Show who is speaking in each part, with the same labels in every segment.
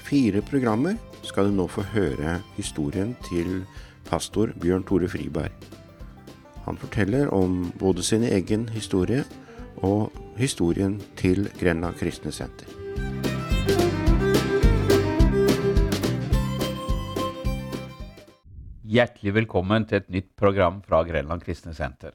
Speaker 1: 4 programmer skal du nå få høre historien til pastor Bjørn Tore Friberg. Han forteller om både sin egen historie og historien til Grenland Kristne Senter.
Speaker 2: Hjertelig velkommen til et nytt program fra Grenland Kristne Senter.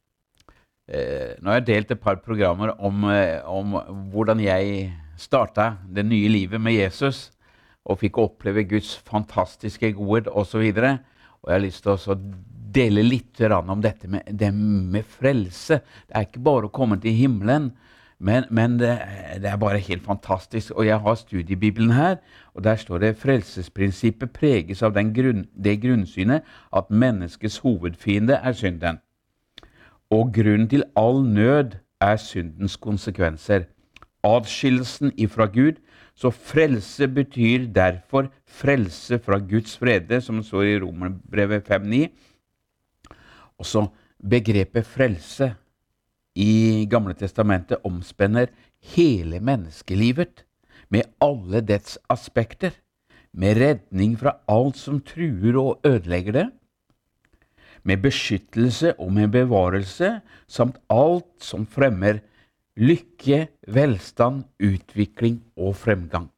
Speaker 2: Nå har jeg delt et par programmer om hvordan jeg startet det nye livet med Jesus, og fikk oppleve Guds fantastiske godhet og så videre. Og jeg har lyst til å dele litt om dette med frelse. Det ikke bare å komme til himmelen, men det bare helt fantastisk. Og jeg har studiebibelen her, og der står det: frelsesprinsippet preges av det grunnsynet at menneskets hovedfiende synden. Og grunnen til all nød syndens konsekvenser. Adskillelsen ifra Gud, så frelse betyr derfor frelse fra Guds frede, som står i Romerbrevet 5:9. Og så begrepet frelse i Gamle Testamentet omspenner hele menneskelivet, med alle dets aspekter, med redning fra alt som truer og ødelegger det, med beskyttelse og med bevarelse, samt alt som fremmer lykke, velstand, utvikling og fremgang.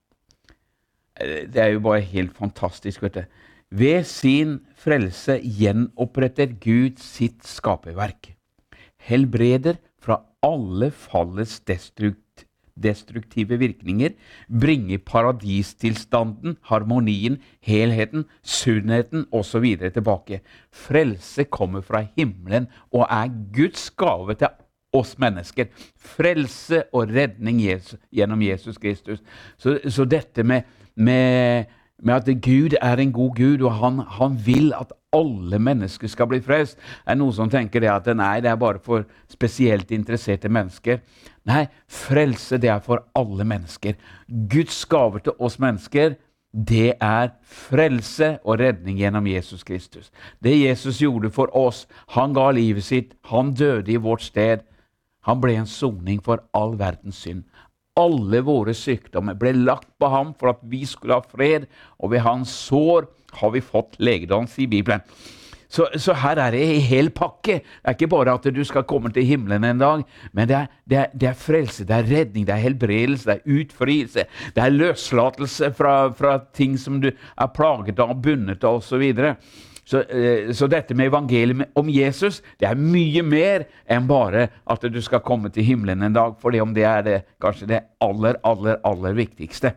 Speaker 2: Det jo bare helt fantastisk, vet du. Ved sin frelse gjenoppretter Gud sitt skaperverk, helbreder fra alle fallets destruktive virkninger, bringer paradistilstanden, harmonien, helheten, sunnheten og så videre tilbake. Frelse kommer fra himmelen og Guds gave til oss mennesker. Frelse og redning gjennom Jesus Kristus. Så dette med at Gud en god Gud, og han vil at alle mennesker skal bli frelst, noen som tenker det at nei, det bare for spesielt interesserte mennesker. Nei, frelse det for alle mennesker. Guds gave til oss mennesker, det frelse og redning gjennom Jesus Kristus. Det Jesus gjorde for oss, han ga livet sitt, han døde i vårt sted, han ble en soning for all verdens synd. Alle våre sykdommer ble lagt på ham for at vi skulle ha fred, og ved hans sår har vi fått legedom, sier Bibelen. Så her det en hel pakke. Det ikke bare at du skal komme til himmelen en dag, men det frelse, det redning, det helbredelse, det utfrielse, det løslatelse fra ting som du plaget av, bundet av og så videre. Så dette med evangeliet om Jesus, det mye mer enn bare at du skal komme til himmelen en dag, for om det kanskje det aller viktigste.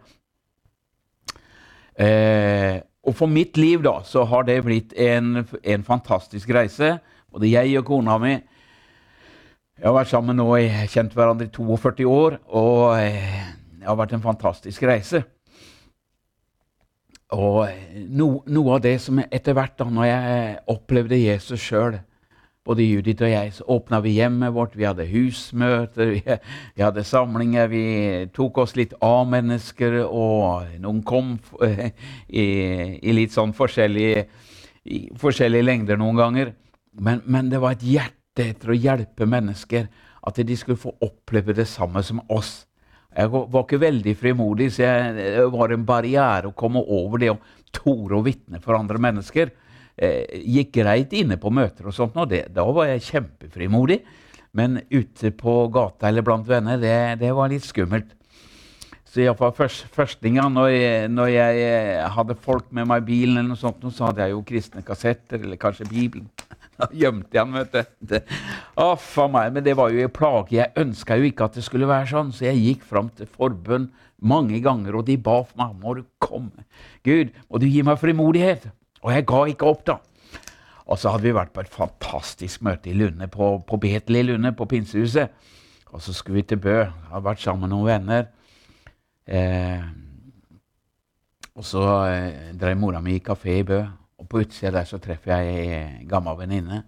Speaker 2: Og for mitt liv da, så har det blitt en fantastisk reise. Både jeg og kona mi, jeg har vært sammen nå, kjent hverandre i 42 år, og det har vært en fantastisk reise. Og noe av det som etter hvert da, når jeg opplevde Jesus selv, både Judith og jeg, så åpnet vi hjemmet vårt, vi hadde husmøter, vi hadde samlinger, vi tok oss litt av mennesker, og noen kom i litt sånn forskjellige lengder noen ganger. Men det var et hjerte etter å hjelpe mennesker, at de skulle få oppleve det samme som oss. Jeg var ikke veldig frimodig, så det var en barriere å komme over det å tore og vitne for andre mennesker. Gikk greit inne på møter og sånt, og da var jeg kjempefrimodig. Men ute på gata eller blant venner, det var litt skummelt. Så jeg var første gang når jeg hadde folk med meg i bilen eller noe sånt, så hadde jeg jo kristne kassetter, eller kanskje Bibelen. Da gjemte jeg den, vet du. For meg, men det var jo en plage. Jeg ønsket jo ikke at det skulle være sånn, så jeg gikk frem til forbønn mange ganger, og de ba for meg: må du komme? Gud, må du gi meg frimodighet? Og jeg ga ikke opp da. Og så hadde vi vært på et fantastisk møte i Lunde, på Betel i Lunde, på Pinsehuset. Og så skulle vi til Bø. Jeg hadde vært sammen med noen venner. Og så drev mora mi i kafé i Bø. Og på utsida der så treffer jeg en gammel venninne.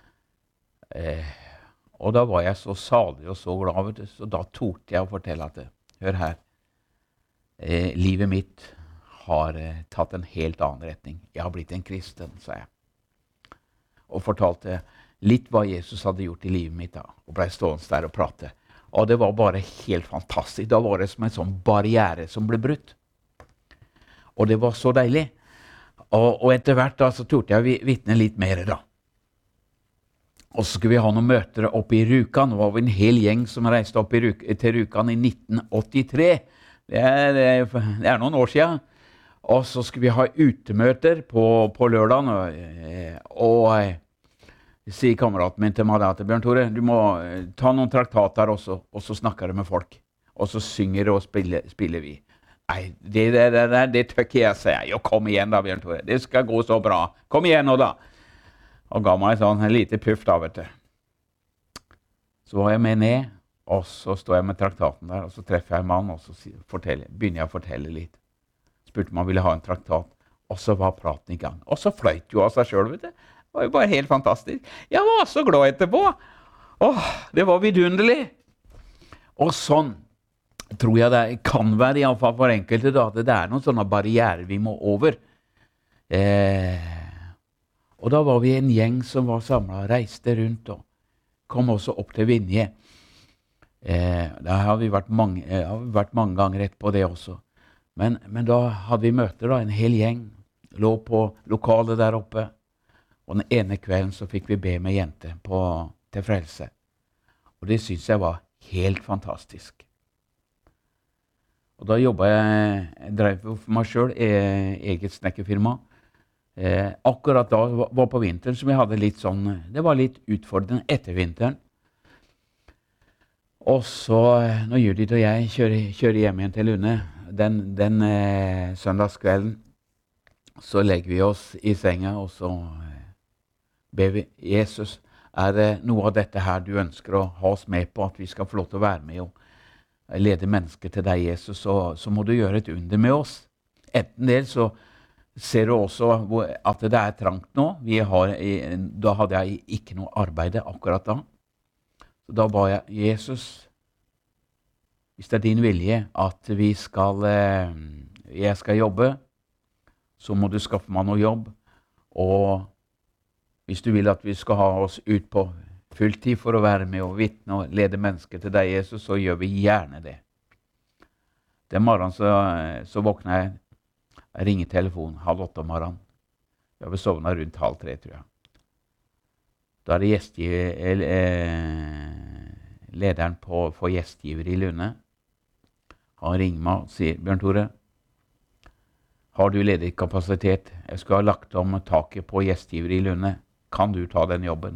Speaker 2: Og da var jeg så salig og så glad, vet du. Så da torde jeg å fortelle at hør her, livet mitt har tatt en helt annen retning. Jeg har blitt en kristen, sa jeg. Og fortalte litt hva Jesus hadde gjort i livet mitt da, og ble stående der og prate. Og det var bare helt fantastisk. Da var det som en sånn barriere som ble brutt. Og det var så deilig. Og etter hvert da, så torde jeg vitne litt mer da. Og så skulle vi ha noen møter oppe i Rjukan. Det var en hel gjeng som reiste opp til Rjukan i 1983. Det er noen år siden. Og så skulle vi ha utemøter på lørdagen. Og sier kameraten min til meg at Bjørn Tore, du må ta noen traktater også, og så snakker du med folk. Og så synger og spiller vi. Nei, det tøkker jeg seg. Jo, kom igjen da, Bjørn Tore. Det skal gå så bra. Kom igjen nå da. Og ga meg en lite puff da, vet du. Så var jeg med ned, og så står jeg med traktaten der, og så treffer jeg en mann, og så begynner jeg å fortelle litt. Spurte om han ville ha en traktat, og så var praten i gang. Og så fløyt jo av seg selv, vet du. Det var jo bare helt fantastisk. Jeg var så glad etterpå. Åh, det var vidunderlig. Og sånn tror jeg det kan være, i alle fall for enkelte, da, at det er noen sånne barrierer vi må over. Og da var vi en gjeng som var samlet, reiste rundt og kom også opp til Vinje. Da har vi vært mange ganger rett på det også. Men da hadde vi møter da, en hel gjeng, lå på lokalet der oppe. Og den ene kvelden så fikk vi be med jente til frelse. Og det synes jeg var helt fantastisk. Og da jobbet jeg drev for meg selv, eget snekkerfirma. Akkurat da var på vinteren som jeg hadde litt sånn, det var litt utfordrende etter vinteren. Og så, når Judith og jeg kjører hjem igjen til Lunde, den søndagskvelden, så legger vi oss i senga, og så ber vi, Jesus, er det noe av dette her du ønsker å ha oss med på, at vi skal få lov til å være med og lede mennesker til deg, Jesus, så må du gjøre et under med oss. Enten det, så ser du også at det er trangt nå. Da hadde jeg ikke noe arbeid akkurat da. Så da ba jeg, Jesus, hvis det er din vilje at jeg skal jobbe, så må du skaffe meg noe jobb. Og hvis du vil at vi skal ha oss ut på fulltid for å være med og vitne og lede mennesker til deg, Jesus, så gjør vi gjerne det. Den morgenen så våkner jeg. Jeg ringer telefonen 7:30 om morgenen. Jeg har sovnet rundt 2:30, tror jeg. Da er det lederen for gjestgiver i Lunde. Han ringer meg og sier, Bjørn Tore, har du ledig kapasitet? Jeg skulle ha lagt om taket på gjestgiver i Lunde. Kan du ta den jobben?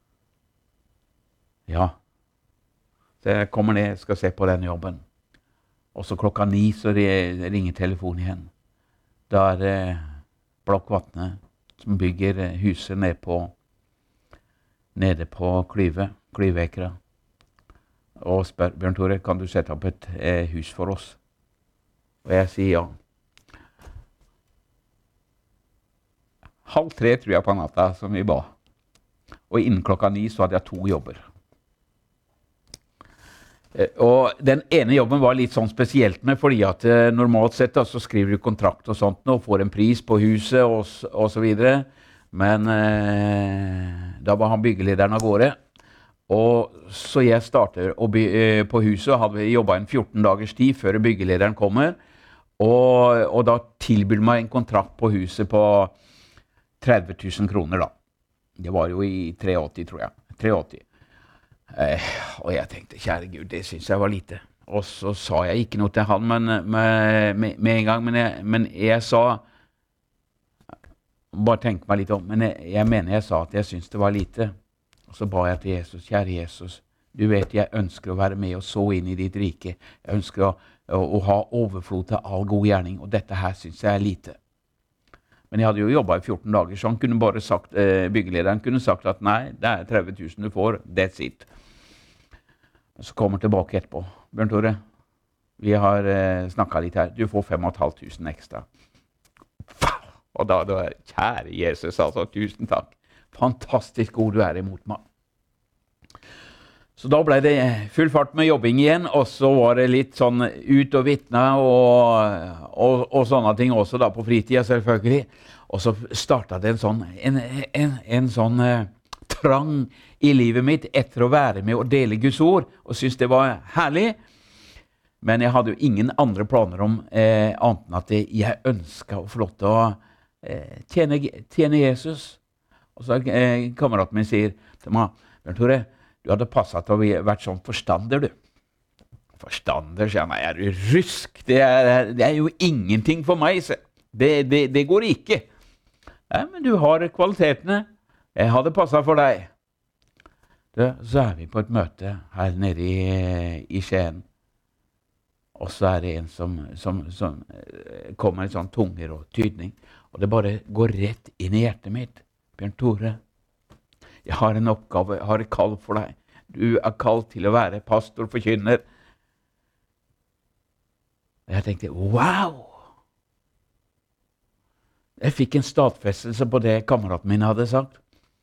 Speaker 2: Ja. Så jeg kommer ned, skal se på den jobben. Og så 9:00 så ringer telefonen igjen. Da er det Blokkvatnet som bygger huset nede på Klyvekra. Og spør, Bjørn Tore, kan du sette opp et hus for oss? Og jeg sier ja. 2:30 tror jeg på natta som vi ba. Og innen 9:00 så hadde jeg 2 jobber. Og den ene jobben var litt sånn spesielt med, fordi at normalt sett da, så skriver du kontrakt og sånt og får en pris på huset og så videre. Men da var han byggelederen av gårde. Og så jeg starter på huset og hadde jobbet en 14 dagers tid før byggelederen kommer. Og da tilbyr meg en kontrakt på huset på 30 000 kroner da. Det var jo i 83, tror jeg. 83. Og jeg tenkte, kjære Gud, det synes jeg var lite. Og så sa jeg ikke noe til han med en gang, men jeg sa, bare tenk meg litt om, men jeg mener jeg sa at jeg synes det var lite. Og så ba jeg til Jesus, kjære Jesus, du vet jeg ønsker å være med og så inn i ditt rike. Jeg ønsker å ha overflod til all god gjerning, og dette her synes jeg er lite. Men jeg hadde jo jobbet i 14 dager, så han kunne bare sagt, byggelederen kunne sagt at nei, det er 30 000 du får, that's it. Så kommer han tilbake etterpå. Bjørn Tore, vi har snakket litt her, du får 5 500 ekstra. Og da kjære Jesus, altså, tusen takk. Fantastisk god du er imot meg. Så da ble det full fart med jobbing igjen, og så var det litt sånn ut og vitne og sånne ting også da på fritida selvfølgelig. Og så startet det en sånn trang i livet mitt etter å være med og dele Guds ord, og synes det var herlig. Men jeg hadde jo ingen andre planer om annet enn at jeg ønsket å få lov til å tjene Jesus. Og så kameraten min sier til meg, Bjørn Tore, du hadde passet til å vært sånn forstander, du. Forstander, sier han, er du rusk? Det er jo ingenting for meg, så. Det går ikke. Ja, men du har kvalitetene. Jeg hadde passet for deg. Så vi på et møte her nede i Skien. Og så det en som kommer med en sånn tunger og tydning. Og det bare går rett inn i hjertet mitt. Bjørn Tore, jeg har en oppgave, jeg har et kall for deg. Du kalt til å være pastor, forkynner. Og jeg tenkte, wow! Jeg fikk en stadfestelse på det kameraten min hadde sagt.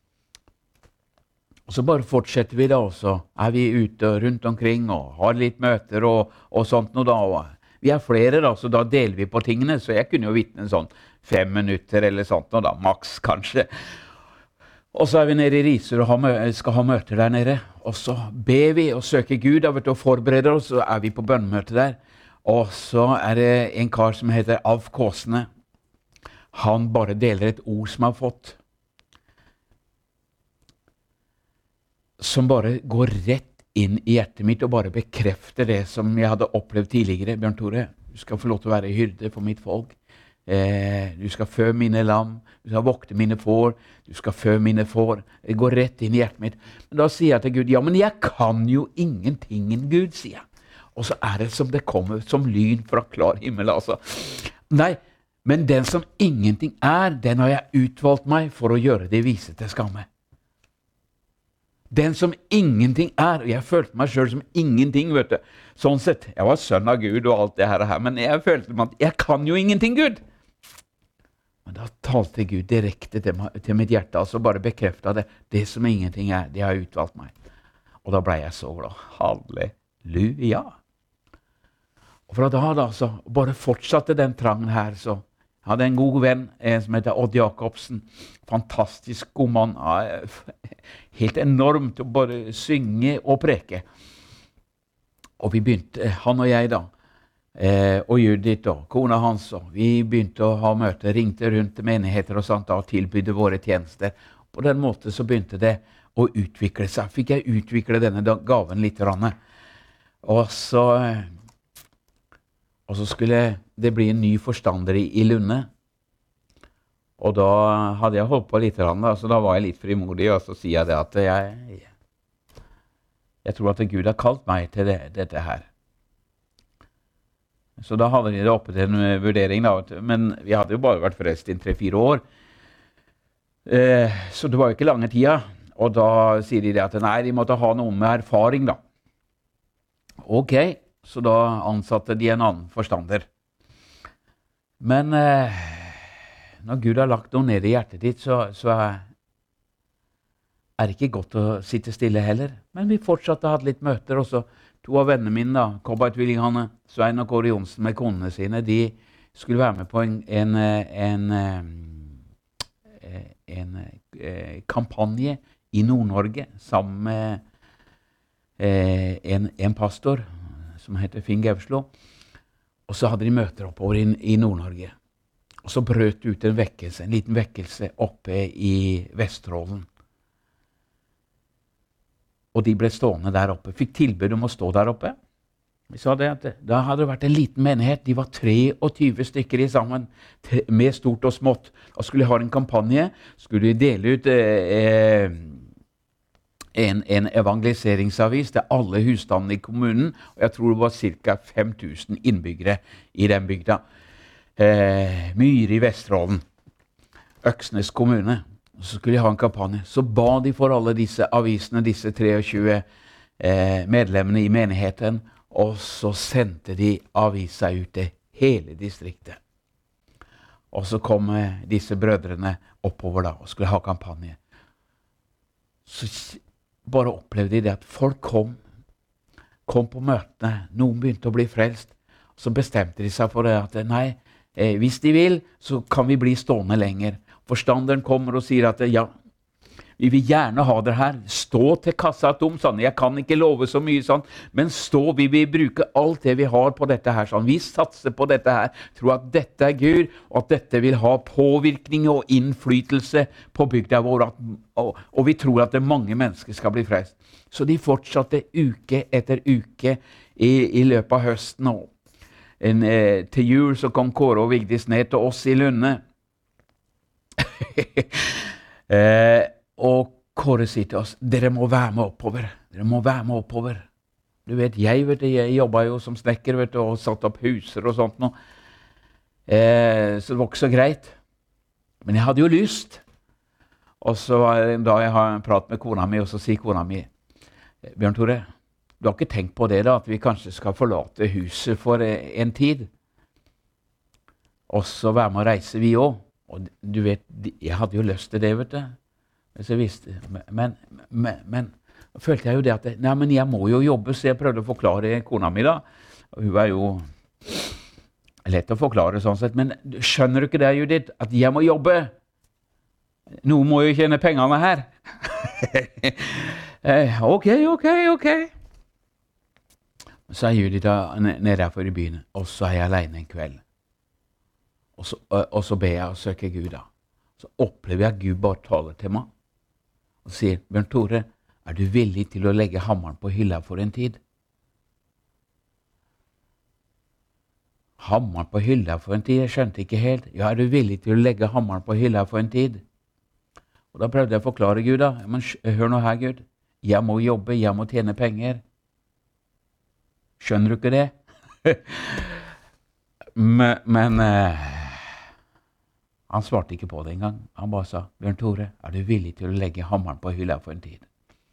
Speaker 2: Og så bare fortsetter vi da, og så vi ute rundt omkring og har litt møter og sånt noe da. Og vi flere da, så da deler vi på tingene, så jeg kunne jo vitne en sånn 5 minutter eller sånt noe da, maks kanskje. Og så vi nede i Risør og skal ha møter der nede, og så ber vi og søker Gud, og forbereder oss, så vi på bønnemøte der. Og så det en kar som heter Alf Kåsene. Han bare deler et ord som han har fått, som bare går rett inn i hjertet mitt og bare bekrefter det som jeg hadde opplevd tidligere. Bjørn Tore, du skal få lov til å være hyrde for mitt folk. Du skal fø mine lam, du skal vokte mine får, du skal fø mine får. Det går rett inn i hjertet mitt. Men da sier jeg til Gud, ja, men jeg kan jo ingenting, Gud, sier jeg. Og så det som det kommer som lyn fra klar himmel, altså. Nei, men den som ingenting den har jeg utvalgt meg for å gjøre det vise til skamme. Den som ingenting og jeg følte meg selv som ingenting, vet du. Sånn sett, jeg var sønn av Gud og alt det her, men jeg følte meg at jeg kan jo ingenting, Gud. Men da talte Gud direkte til mitt hjerte, altså bare bekreftet det som ingenting det har utvalgt meg. Og da ble jeg så glad. Halleluja. Og fra da, så bare fortsatte den trangen her, så jeg hadde en god venn, som heter Odd Jakobsen. Fantastisk god mann. Helt enormt å bare synge og preke. Og vi begynte, han og jeg da, og Judith og kona hans, og vi begynte å ha møter, ringte rundt menigheter og sånt, og tilbydde våre tjenester. På den måten så begynte det å utvikle seg. Fikk jeg utvikle denne gaven litt. Og så skulle det bli en ny forstander i Lunde. Og da hadde jeg holdt på litt, så da var jeg litt frimodig, og så sier jeg det at jeg tror at Gud har kalt meg til dette her. Så da hadde de det oppe til en vurdering, da, men vi hadde jo bare vært frelst i 3-4 år. Så det var jo ikke lange tida, og da sier de det at nei, de måtte ha noe med erfaring da. Ok, så da ansatte de en annen forstander. Men når Gud har lagt noe ned i hjertet ditt, så det ikke godt å sitte stille heller. Men vi fortsatte å ha litt møter, og så 2 av vennene mine, da, Kobba Tvillinghanne, Svein og Kåre Jonsen med konene sine, de skulle være med på en kampanje i Nord-Norge sammen med en pastor som heter Finn Gevslo. Og så hadde de møter oppover i Nord-Norge. Og så brøt det ut en liten vekkelse oppe i Vesterålen. Og de ble stående der oppe. Fikk tilbud om å stå der oppe. Vi sa det at da hadde det vært en liten menighet. De var 23 stykker i sammen, med stort og smått. Og skulle ha en kampanje, skulle de dele ut en evangeliseringsavis til alle husstandene i kommunen, og jeg tror det var ca. 5000 innbyggere i den bygda. Myre i Vesterålen, Øksnes kommune. Og så skulle de ha en kampanje. Så ba de for alle disse avisene, disse 23 medlemmene i menigheten, og så sendte de avisa ut til hele distriktet. Og så kom disse brødrene oppover da, og skulle ha kampanje. Så bare opplevde de det at folk kom på møtene, noen begynte å bli frelst, så bestemte de seg for det at nei, hvis de vil, så kan vi bli stående lenger. Forstanderen kommer og sier at ja, Vi vil gjerne ha dere her. Stå til kassa tom, sånn. Jeg kan ikke love så mye sånn, men stå, vi vil bruke alt det vi har på dette her, sånn. Vi satser på dette her, tror at dette er Gud, og at dette vil ha påvirkning og innflytelse på bygda vår, og vi tror at det mange mennesker skal bli frelst. Så de fortsatte uke etter uke i løpet av høsten. Til jul så kom Kåre og Vigdis ned til oss i Lunde. Og Kåre sier til oss, dere må være med oppover. Dere må være med oppover. Du vet, jeg jobbet jo som snekker, vet du, og satt opp huser og sånt nå. Så det var ikke så greit. Men jeg hadde jo lyst. Og så var det en dag jeg har en prat med kona mi, og så sier kona mi, Bjørn Tore, du har ikke tenkt på det da, at vi kanskje skal forlate huset for en tid? Og så være med å reise vi også. Og du vet, jeg hadde jo lyst til det, vet du. Så jeg visste, men følte jeg jo det at, nei, men jeg må jo jobbe, så jeg prøvde å forklare kona mi da. Og hun er jo lett å forklare sånn sett, men skjønner du ikke det, Judith, at jeg må jobbe? Noen må jo tjene pengene her. Ok. Så er Judith nede her for i byen, og så er jeg alene en kveld. Og så ber jeg og søker Gud da. Så opplever jeg Gud bare taler til meg og sier, Bjørn Tore, er du villig til å legge hammeren på hylla for en tid? Hammeren på hylla for en tid? Jeg skjønte ikke helt. Ja, er du villig til å legge hammeren på hylla for en tid? Og da prøvde jeg å forklare Gud da. Men hør nå her, Gud. Jeg må jobbe, jeg må tjene penger. Skjønner du ikke det? Men han svarte ikke på det engang. Han bare sa, Bjørn Tore, er du villig til å legge hammeren på hylla for en tid?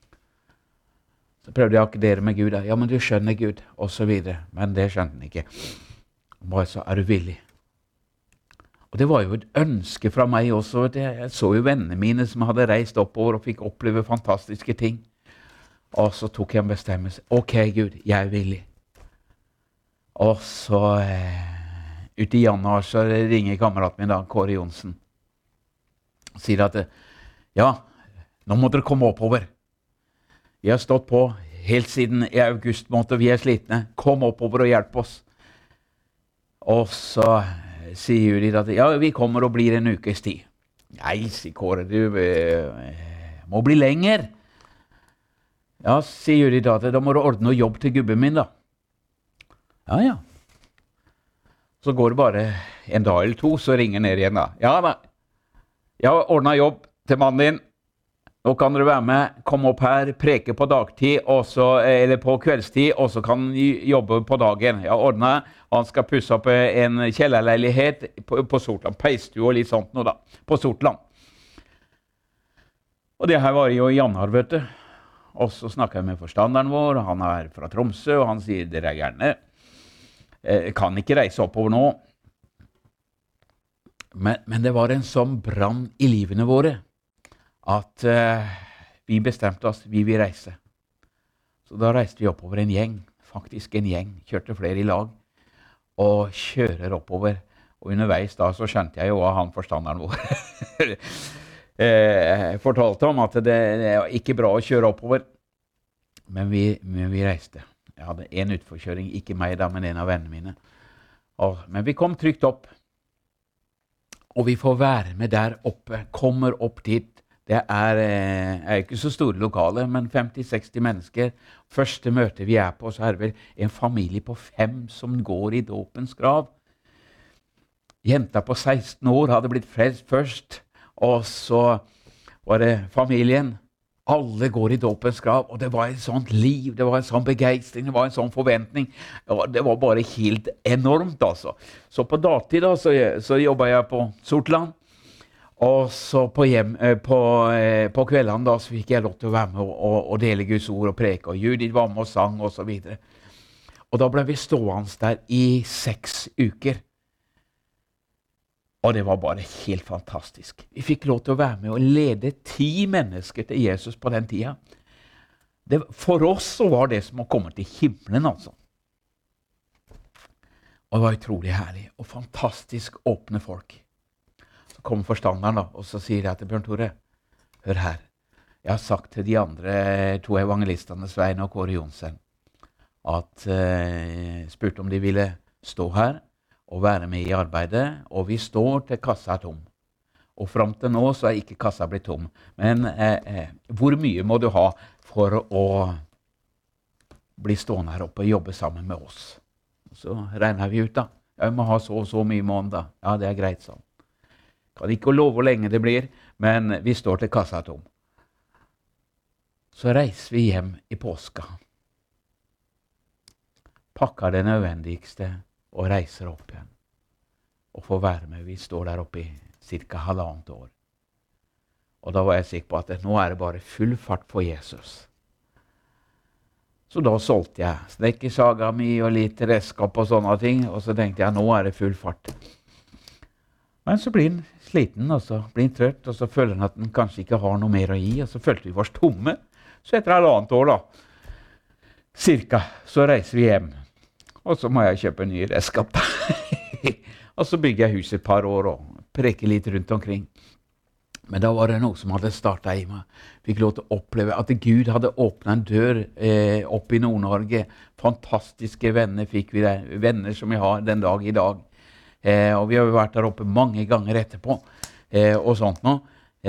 Speaker 2: Så prøvde jeg å akkedere med Gud da. Ja, men du skjønner Gud, og så videre. Men det skjønte han ikke. Han bare sa, er du villig? Og det var jo et ønske fra meg også. Jeg så jo vennene mine som hadde reist oppover og fikk oppleve fantastiske ting. Og så tok jeg en bestemmelse. Ok, Gud, jeg er villig. Og så ute i januar så ringer kameraten min da, Kåre Jonsen, og sier at ja, nå må dere komme oppover. Vi har stått på helt siden i august måned, vi er slitne. Kom oppover og hjelp oss. Og så sier Judith at ja, vi kommer og blir en ukes tid. Nei, sier Kåre, du må bli lenger. Ja, sier Judith at da må du ordne noe jobb til gubben min da. Ja. Så går det bare en dag eller to, så ringer ned igjen da. Ja da, jeg har ordnet jobb til mannen din. Nå kan dere være med, komme opp her, preke på dagtid, eller på kveldstid, og så kan de jobbe på dagen. Jeg har ordnet, han skal pusse opp en kjellerleilighet på Sortland, peistue og litt sånt nå da, på Sortland. Og det her var jo i januar, vet du. Og så snakket jeg med forstanderen vår, han er fra Tromsø, og han sier, dere er gjerne. Kan ikke reise oppover nå. Men det var en sånn brann i livene våre, at vi bestemte oss, vi vil reise. Så da reiste vi oppover en gjeng, faktisk en gjeng, kjørte flere i lag, og kjører oppover. Og underveis da så skjønte jeg jo av han forstanderen vår. Fortalte om at det er ikke bra å kjøre oppover, men vi reiste. Jeg hadde en utforkjøring, ikke meg da, men en av vennene mine. Men vi kom trygt opp, og vi får være med der oppe, kommer opp dit. Det er ikke så store lokale, men 50-60 mennesker. Første møte vi er på, så er det vel en familie på 5 som går i dåpens grav. Jenta på 16 år hadde blitt frelst først, og så var det familien. Alle går i dåpens grav, og det var et sånt liv, det var en sånn begeistring, det var en sånn forventning. Det var bare helt enormt, altså. Så på dagtid da, så jobbet jeg på Sortland, og så på kveldene da, så fikk jeg lov til å være med og dele Guds ord og preke, og Judith var med og sang, og så videre. Og da ble vi stående der i 6 uker. Og det var bare helt fantastisk. Vi fikk lov til å være med og lede 10 mennesker til Jesus på den tida. For oss så var det som å komme til himmelen, altså. Og det var utrolig herlig og fantastisk åpne folk. Så kommer forstanderen da, og så sier jeg til Bjørn Tore, hør her, Jeg har sagt til de andre 2 evangelistene, Svein og Kåre Jonsen, at spurte om de ville stå her og være med i arbeidet, og vi står til kassa er tom. Og frem til nå så ikke kassa blitt tom. Men hvor mye må du ha for å bli stående her oppe og jobbe sammen med oss? Så regner vi ut da. Jeg må ha så mye måned. Ja, det er greit sånn. Kan ikke love hvor lenge det blir, men vi står til kassa er tom. Så reiser vi hjem i påska. Pakker det nødvendigste og reiser opp igjen. Og får være med. Vi står der oppe i cirka 1,5 år. Og da var jeg sikker på at nå er det bare full fart for Jesus. Så da solgte jeg snekkersaga mi og litt redskap og sånne ting, og så tenkte jeg, nå er det full fart. Men så blir den sliten, og så blir den trøtt, og så føler den at den kanskje ikke har noe mer å gi, og så følte vi oss tomme. Så etter 1,5 år da, cirka, så reiser vi hjem. Og så må jeg kjøpe en ny redskap da. Og så bygger jeg huset et par år og preker litt rundt omkring. Men da var det noe som hadde startet i meg. Fikk lov til å oppleve at Gud hadde åpnet en dør opp i Nord-Norge. Fantastiske venner fikk vi der. Venner som vi har den dag i dag. Og vi har jo vært der oppe mange ganger etterpå. Og sånt nå.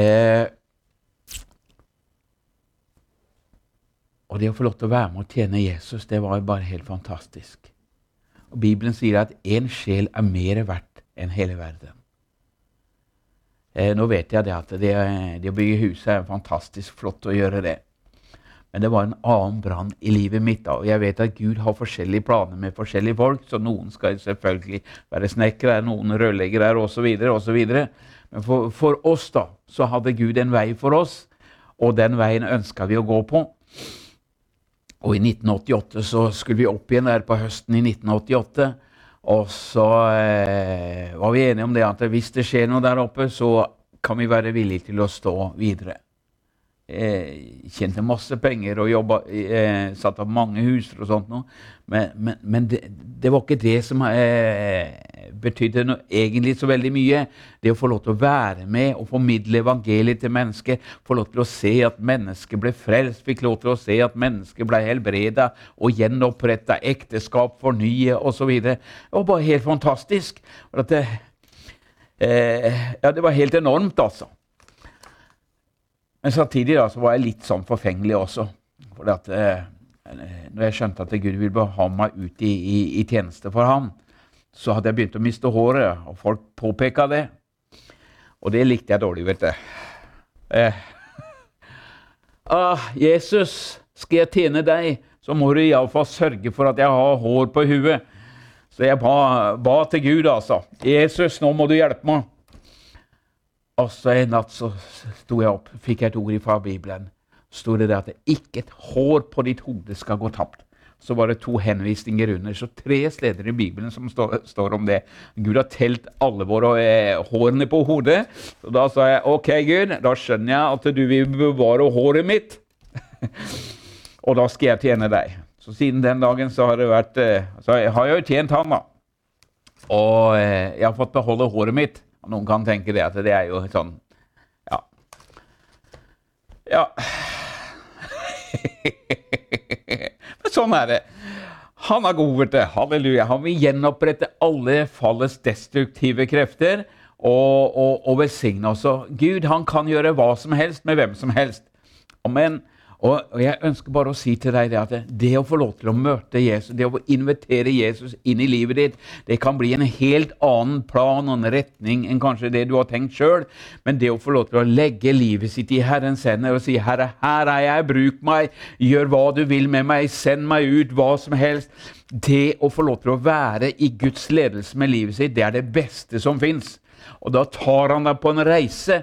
Speaker 2: Og det å få lov til å være med og tjene Jesus, det var jo bare helt fantastisk. Og Bibelen sier at en sjel er mer verdt enn hele verden. Nå vet jeg det at det å bygge huset er fantastisk flott å gjøre det. Men det var en annen brann i livet mitt da, og jeg vet at Gud har forskjellige planer med forskjellige folk, så noen skal selvfølgelig være snekkere, noen rørleggere og så videre, og så videre. Men for oss da, så hadde Gud en vei for oss, og den veien ønsket vi å gå på. Og i 1988 så skulle vi opp igjen der på høsten i 1988, og så var vi enige om det at hvis det skjer noe der oppe, så kan vi være villige til å stå videre. Tjente masse penger og satt av mange huser og sånt noe, men det var ikke det som betydde egentlig så veldig mye. Det å få lov til å være med og formidle evangeliet til mennesker, få lov til å se at mennesker ble frelst, fikk lov til å se at mennesker ble helbredet og gjenopprettet, ekteskap fornyet og så videre. Det var bare helt fantastisk. Det var helt enormt altså. Men samtidig da, så var jeg litt sånn forfengelig også. For når jeg skjønte at Gud ville ha meg ut i tjeneste for ham, så hadde jeg begynt å miste håret, og folk påpekte det. Og det likte jeg dårlig, vet du. Jesus, skal jeg tjene deg, så må du i alle fall sørge for at jeg har hår på huet. Så jeg ba til Gud altså. Jesus, nå må du hjelpe meg. Og så en natt så stod jeg opp, fikk jeg et ord fra Bibelen. Stod det der at ikke et hår på ditt hode skal gå tapt. Så var det 2 henvisninger under, så 3 steder i Bibelen som står om det. Gud har telt alle våre hårene på hodet. Så da sa jeg, ok Gud, da skjønner jeg at du vil bevare håret mitt. Og da skal jeg tjene deg. Så siden den dagen så har det vært, så har jeg jo tjent han da. Og jeg har fått beholde håret mitt. Noen kan tenke det, at det er jo sånn, ja. Men sånn er det. Han er god, vet du. Halleluja. Han vil gjenopprette alle fallets destruktive krefter og velsigne oss. Gud, han kan gjøre hva som helst med hvem som helst. Amen. Og jeg ønsker bare å si til deg at det å få lov til å møte Jesus, det å invitere Jesus inn i livet ditt, det kan bli en helt annen plan og en retning enn kanskje det du har tenkt selv. Men det å få lov til å legge livet sitt i Herrens hender og si, Herre, her er jeg, bruk meg, gjør hva du vil med meg, send meg ut, hva som helst. Det å få lov til å være i Guds ledelse med livet sitt, det er det beste som finnes. Og da tar han deg på en reise,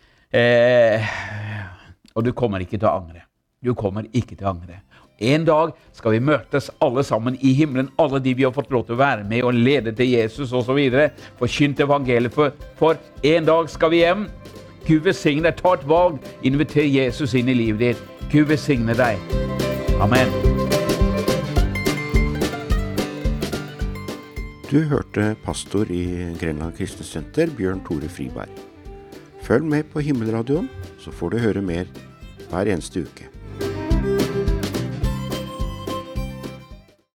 Speaker 2: og du kommer ikke til å angre. Du kommer ikke til å angre. En dag skal vi møtes alle sammen i himmelen, alle de vi har fått lov til å være med og lede til Jesus og så videre, forkynt evangeliet for en dag skal vi hjem. Gud velsigne deg, ta et valg, inviter Jesus inn i livet ditt. Gud velsigne deg. Amen.
Speaker 1: Du hørte pastor i Grenland Kristne Senter, Bjørn Tore Friberg. Følg med på Himmelradioen, så får du høre mer hver eneste uke.